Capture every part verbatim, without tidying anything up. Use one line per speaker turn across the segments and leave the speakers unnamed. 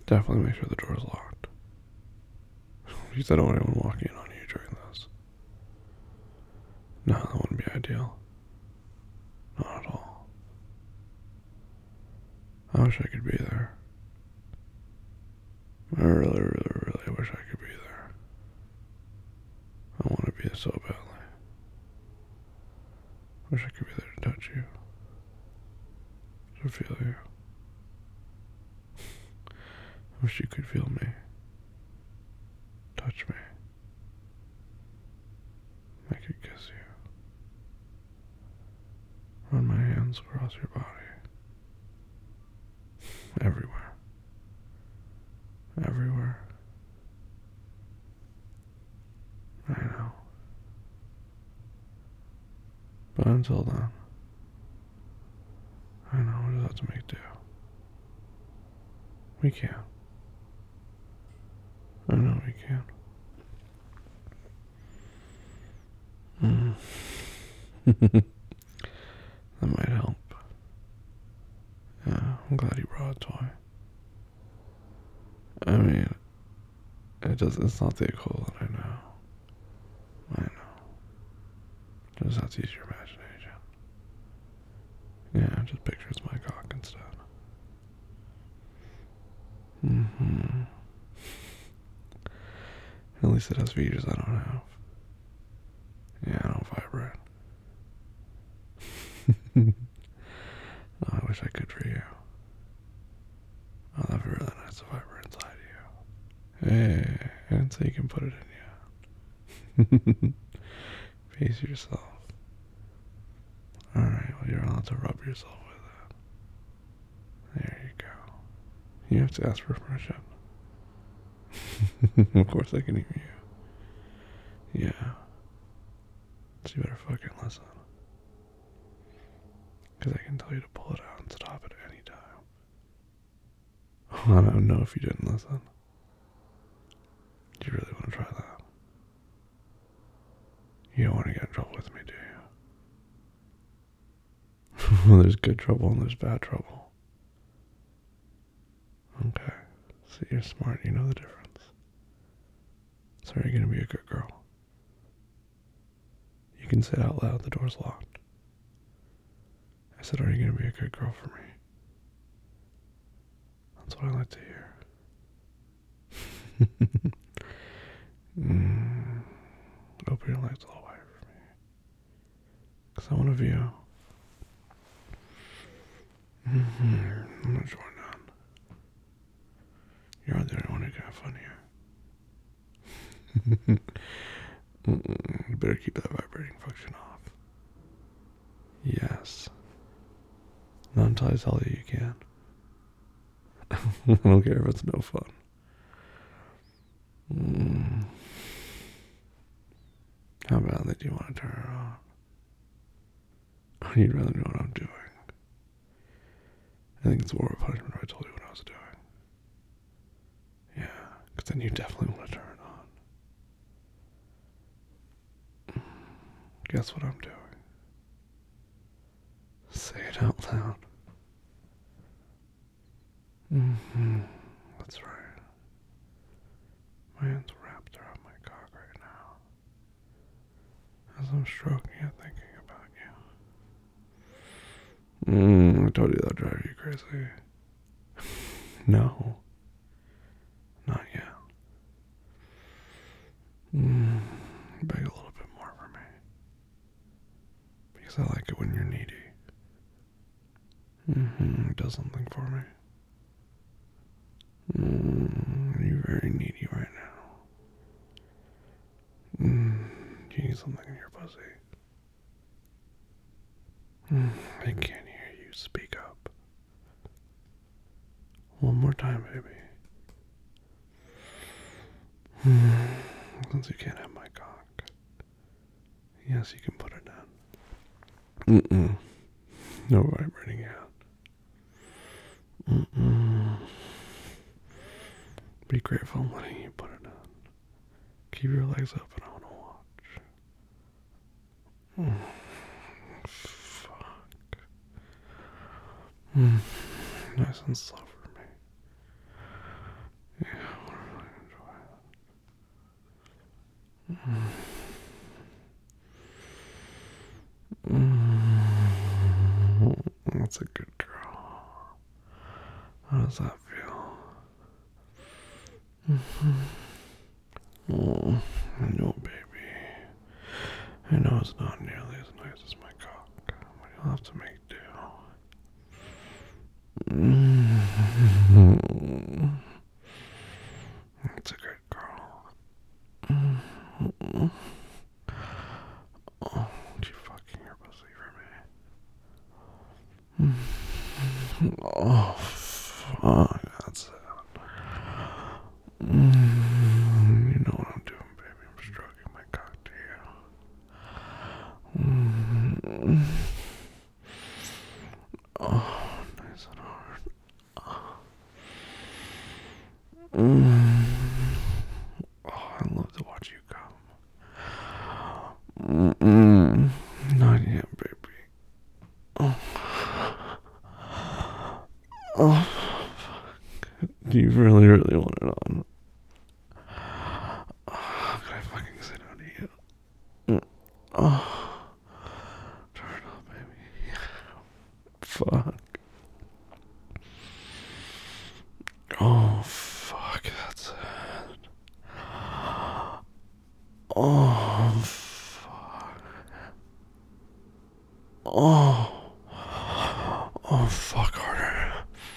Definitely make sure the door's locked. Because I don't want anyone walking in on you during this. No, that wouldn't be ideal. Not at all. I wish I could be there. I really, really, really wish I could be there. I want to be there so badly. Wish I could be there to touch you. To feel you. I wish you could feel me. Touch me. I could kiss you. Run my hands across your body. Everywhere. Everywhere. I know. But until then, I know we'll just have to make do. We can. I know we can. Mm. That might help. Yeah, I'm glad you brought a toy. I mean, it does. It's not the equivalent. I know. I know. Just have to use your imagination. Yeah, just picture it's my cock instead. Mm-hmm. At least it has features I don't have. Yeah, I don't vibrate. Oh, I wish I could for you. Oh, that'd be really nice to vibrate inside you. Hey, I didn't say you can put it in you. Face yourself. Alright, well, you're allowed to rub yourself with it. There you go. You have to ask for permission. Of course I can hear you. Yeah. So you better fucking listen. Because I can tell you to pull it out and stop at any time. Oh, I don't know if you didn't listen. Do you really want to try that? You don't want to get in trouble with me, do you? Well, there's good trouble and there's bad trouble. Okay. So you're smart, you know the difference. So are you going to be a good girl? You can say it out loud, the door's locked. I said, are you going to be a good girl for me? That's what I like to hear. mm. Open your legs a little wider for me. Because I want a view. Mm-hmm. I'm not sure none. You're the only one who can have fun here. You better keep that vibrating function off. Yes. Not until I tell you you can. I don't care if it's no fun. Mm. How badly do you want to turn it on? You'd rather know what I'm doing. I think it's more of a punishment if I told you what I was doing. Yeah, because then you definitely want to turn it on. Guess what I'm doing? Say it out loud. Mm-hmm. That's right. My hand's wrapped around my cock right now. As I'm stroking it, thinking about you. Mmm, I told you that'd drive you crazy. No. Not yet. Mmm, beg a little bit more for me. Because I like it when you're needy. Mm-hmm, it does something for me. Mmm, you're very needy right now. Mmm, you need something in your pussy. Mm, I can't hear you. Speak up. One more time, baby. Mm, since you can't have my cock. Yes, you can put it down. Mm-mm. No vibrating yet. Mm-mm. Be grateful I'm letting you put it down. Keep your legs up and I want to watch. Mm. Fuck. Mm. Nice and slow for me. That's a good girl. How does that feel? Oh, I know, baby. I know it's not nearly as nice as my cock, but you'll have to make do. That's a good girl. Oh, would you fucking your pussy for me? Oh, fuck, that's it. Mm, you know what I'm doing, baby. I'm stroking my cock to you. Mm. Oh, nice and hard. Mm. Oh, I love to watch you come. Mm-mm. Not yet, baby. Oh. Oh, fuck. Do you really, really want it on? Oh, can I fucking sit down to you? Mm. Oh. Turn it off, baby. Fuck. Oh, fuck. That's it. Oh, fuck. Oh. Oh, fuck harder.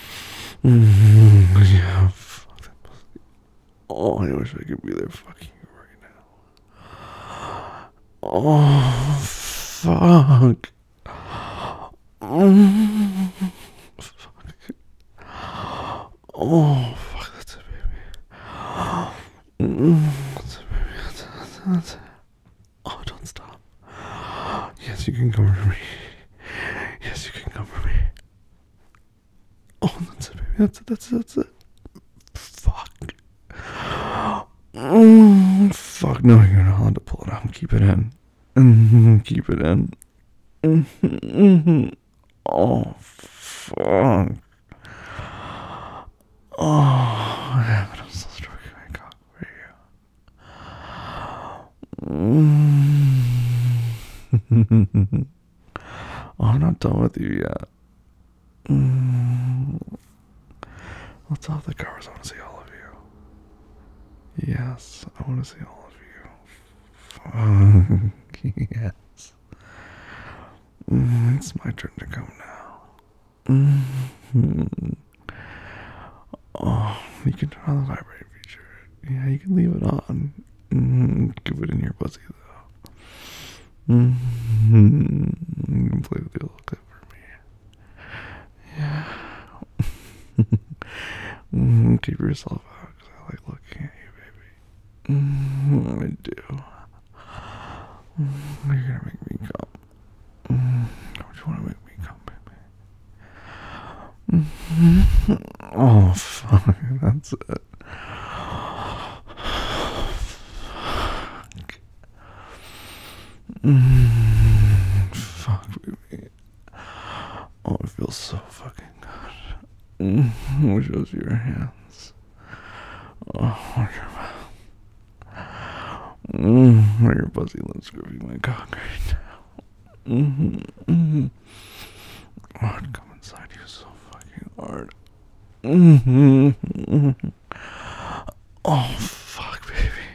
Mm, yeah, fuck that pussy. Oh, I wish I could be there fucking you right now. Oh, fuck. Mm, fuck. Oh, fuck, that's it, baby. Mm, that's it, baby. That's it, that's it, that's it. Oh, don't stop. Yes, you can come for me. Yes, you can come for me. Oh, that's it, baby. That's it, that's it, that's it. Fuck. Mm, fuck, no, you're not allowed to pull it out. Keep it in. Mm, keep it in. Mm-hmm. Oh, fuck. Oh, yeah, but I'm still stroking my cock for you. Mm. Oh, I'm not done with you yet. Mm. Let's off the covers. I want to see all of you. Yes, I want to see all of you. Fuck. Yes. Mm, it's my turn to come now. Mm-hmm. Oh, you can turn on the vibrate feature. Yeah, you can leave it on. Mm-hmm. Keep it in your pussy though. Mm-hmm. You can play with the little clip for me. Yeah. Mm-hmm. Keep yourself out because I like looking at you, baby. Mm-hmm. I do. Mm-hmm. You're gonna make me come. Mm-hmm. Don't you want to make me come, baby? Mm-hmm. Oh, fuck. That's it. Fuck. Mm, fuck, baby. Oh, it feels so fucking good. Mm, which shows your hands. Oh, where your mouth. Mm, where your fuzzy lips gripping my cock right now. Mm-hmm, mm-hmm. Oh, I'd come inside you so fucking hard. Mm-hmm, mm-hmm. Oh, fuck, baby.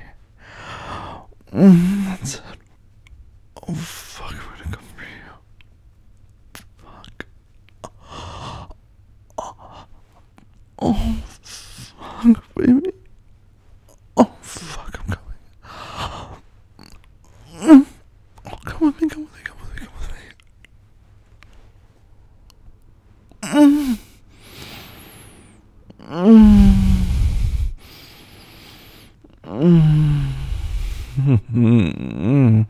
Mm, that's it. Oh, fuck, I'm gonna come for you. Fuck. Oh, fuck, baby. Oh, fuck, I'm coming. Mm. Oh, come with me, come with me, come with me, come with me. Mm. Mm. Mm.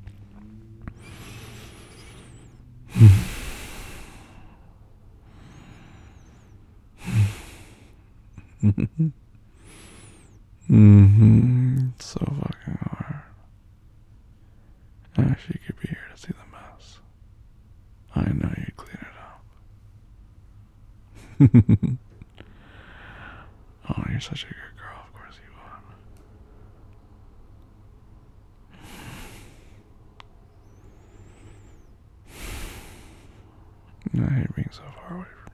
Mm-hmm. It's so fucking hard. I wish you could be here to see the mess. I know you'd clean it up. Oh, you're such a good girl. Of course you would. so far away from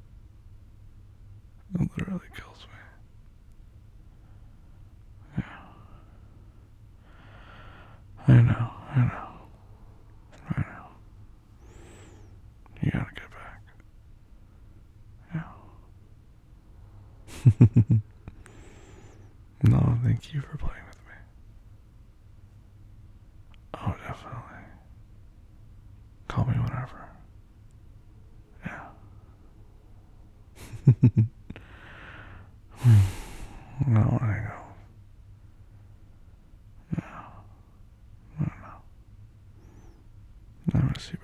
you. It literally kills me. Yeah. I know, I know, I know. You gotta get back. Yeah. No, thank you for playing with me. Oh, definitely. Call me whenever. Yeah. No, I know. No, no, no. I miss you,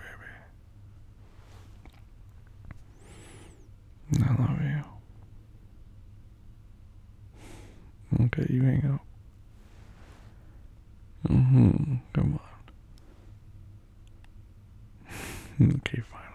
baby. I love you. Okay, you hang up. Mm-hmm. Come on. Okay, fine.